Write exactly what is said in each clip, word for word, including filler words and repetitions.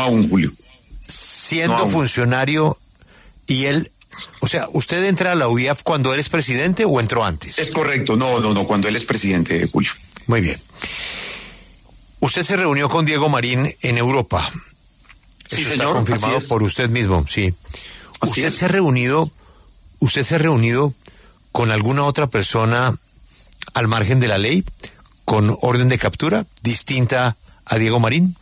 aún, Julio. Siendo no aún. funcionario, y él, o sea, ¿usted entra a la U I A F cuando él es presidente o entró antes? Es correcto, no, no, no, cuando él es presidente, Julio. Muy bien. Usted se reunió con Diego Marín en Europa. Sí, Eso señor. Está confirmado así es. por usted mismo, sí. Así ¿Usted es. se ha reunido, usted se ha reunido con alguna otra persona al margen de la ley, con orden de captura, distinta a Diego Marín?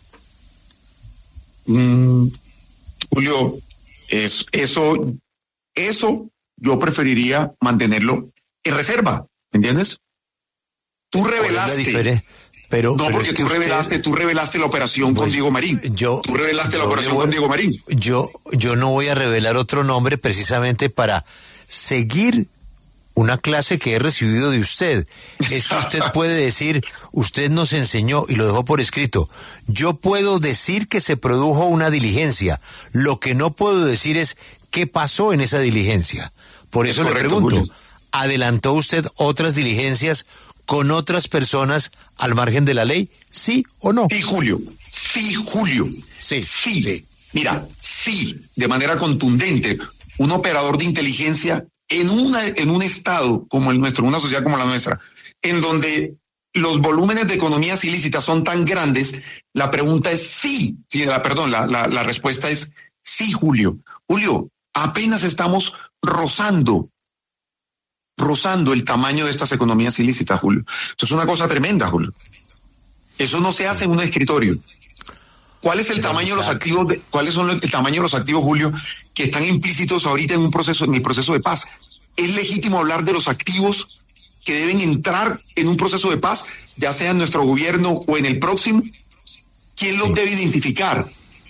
Mm, Julio, es, eso, eso yo preferiría mantenerlo en reserva, ¿me entiendes? Tú revelaste. Pero, no, pero porque es que tú usted, revelaste, tú revelaste la operación pues, con Diego Marín. Yo, tú revelaste yo la operación voy, con Diego Marín. Yo, yo no voy a revelar otro nombre precisamente para seguir una clase que he recibido de usted. Es que usted puede decir, usted nos enseñó y lo dejó por escrito. Yo puedo decir que se produjo una diligencia. Lo que no puedo decir es qué pasó en esa diligencia. Por eso es le correcto, pregunto, Julio. ¿adelantó usted otras diligencias con otras personas al margen de la ley? ¿Sí o no? Sí, Julio. Sí, Julio. Sí, sí. sí. Mira, sí, de manera contundente, un operador de inteligencia en una en un estado como el nuestro, una sociedad como la nuestra, en donde los volúmenes de economías ilícitas son tan grandes, la pregunta es sí, sí la, perdón, la, la, la respuesta es sí, Julio. Julio, apenas estamos rozando, rozando el tamaño de estas economías ilícitas, Julio. Eso es una cosa tremenda, Julio. Eso no se hace en un escritorio. ¿Cuál es el Pero tamaño de los Isaac. activos? De, ¿Cuáles son el tamaño de los activos, Julio, que están implícitos ahorita en un proceso, en el proceso de paz? ¿Es legítimo hablar de los activos que deben entrar en un proceso de paz, ya sea en nuestro gobierno o en el próximo? ¿Quién los Sí. debe identificar?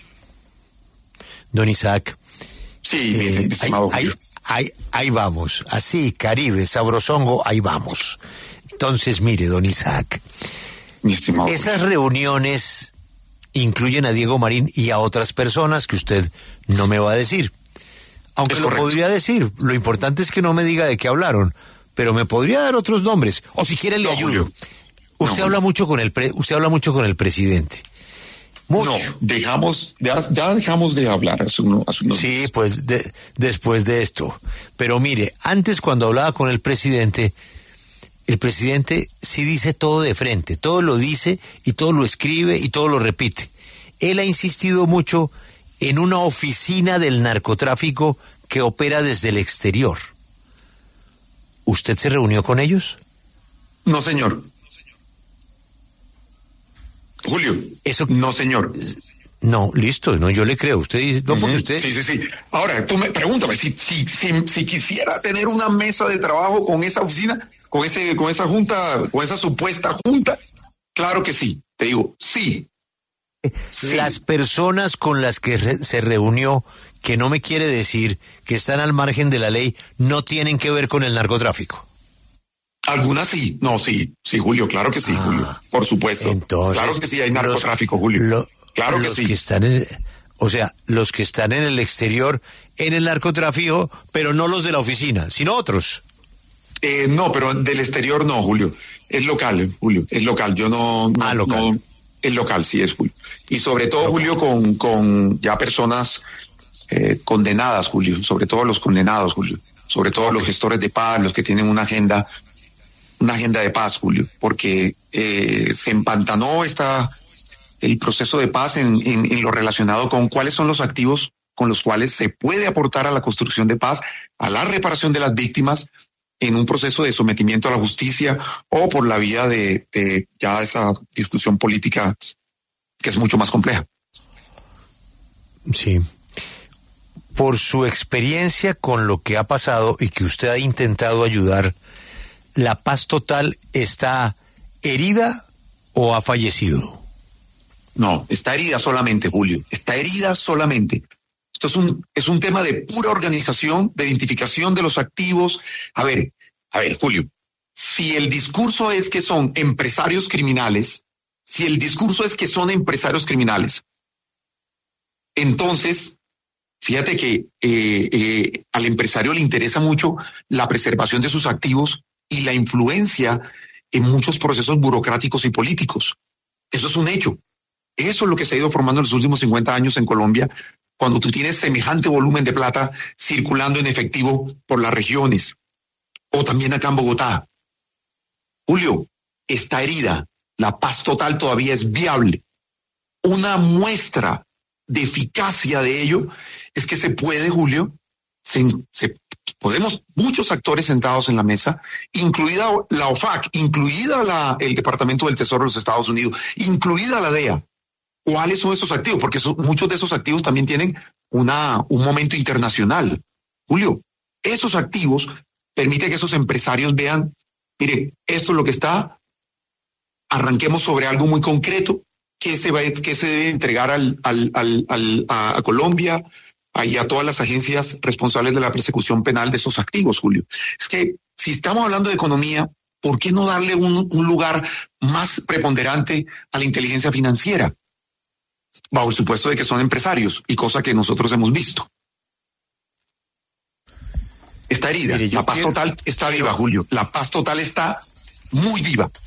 Don Isaac, Sí, mi eh, estimado ahí, Julio. ahí, ahí, ahí vamos, así, Caribe, sabrosongo, ahí vamos. Entonces, mire, don Isaac, Mi estimado esas Julio. reuniones incluyen a Diego Marín y a otras personas que usted no me va a decir. Aunque Es lo correcto. podría decir, lo importante es que no me diga de qué hablaron, pero me podría dar otros nombres, o si quiere le No, ayudo. Julio. Usted No, habla Julio. mucho con el pre, usted habla mucho con el presidente. Mucho. No, dejamos, ya, ya dejamos de hablar hace, uno, hace unos Sí, días. pues de, después de esto. Pero mire, antes cuando hablaba con el presidente, el presidente sí dice todo de frente, todo lo dice y todo lo escribe y todo lo repite. Él ha insistido mucho en una oficina del narcotráfico que opera desde el exterior. ¿Usted se reunió con ellos? No, señor. Julio. Eso No, señor. no, listo, no, yo le creo. Usted dice, no, porque usted Sí, sí, sí. Ahora, tú me pregúntame, si, si, si, si quisiera tener una mesa de trabajo con esa oficina, con ese, con esa junta, con esa supuesta junta, claro que sí. Te digo, sí. Sí. las personas con las que re- se reunió, que no me quiere decir que están al margen de la ley, no tienen que ver con el narcotráfico. Algunas sí. No, sí. Sí, Julio, claro que sí, Ah, Julio. Por supuesto. Entonces, claro que sí hay los- narcotráfico, Julio. lo- claro que los sí. que están en, o sea, los que están en el exterior en el narcotráfico, pero no los de la oficina, sino otros. Eh, no, pero del exterior no, Julio. Es local, Julio. Es local. Yo no. no Ah, local. no- es local, sí es, Julio. Y sobre todo, Local. Julio, con, con ya personas eh, condenadas, Julio. Sobre todo los condenados, Julio. Sobre todo Ok. los gestores de paz, los que tienen una agenda, una agenda de paz, Julio. Porque eh, se empantanó esta, el proceso de paz en, en, en lo relacionado con cuáles son los activos con los cuales se puede aportar a la construcción de paz, a la reparación de las víctimas, en un proceso de sometimiento a la justicia o por la vía de, de ya esa discusión política que es mucho más compleja. Sí. Por su experiencia con lo que ha pasado y que usted ha intentado ayudar, ¿la paz total está herida o ha fallecido? No, está herida solamente, Julio, está herida solamente. Esto es un, es un tema de pura organización, de identificación de los activos. A ver, a ver, Julio, si el discurso es que son empresarios criminales, si el discurso es que son empresarios criminales, entonces, fíjate que eh, eh, al empresario le interesa mucho la preservación de sus activos y la influencia en muchos procesos burocráticos y políticos. Eso es un hecho. Eso es lo que se ha ido formando en los últimos cincuenta años en Colombia, cuando tú tienes semejante volumen de plata circulando en efectivo por las regiones, o también acá en Bogotá. Julio, está herida. La paz total todavía es viable. Una muestra de eficacia de ello es que se puede, Julio, se, se, podemos, muchos actores sentados en la mesa, incluida la O F A C, incluida la, el Departamento del Tesoro de los Estados Unidos, incluida la D E A. ¿Cuáles son esos activos? Porque son, muchos de esos activos también tienen una, un momento internacional. Julio, esos activos permiten que esos empresarios vean, mire, esto es lo que está, arranquemos sobre algo muy concreto, que se, va, que se debe entregar al, al, al, al, a, a Colombia y a todas las agencias responsables de la persecución penal de esos activos, Julio. Es que si estamos hablando de economía, ¿por qué no darle un, un lugar más preponderante a la inteligencia financiera? Bajo el supuesto de que son empresarios, y cosa que nosotros hemos visto. Está herida. Mire, la paz quiero, total está quiero... viva, Julio. La paz total está muy viva.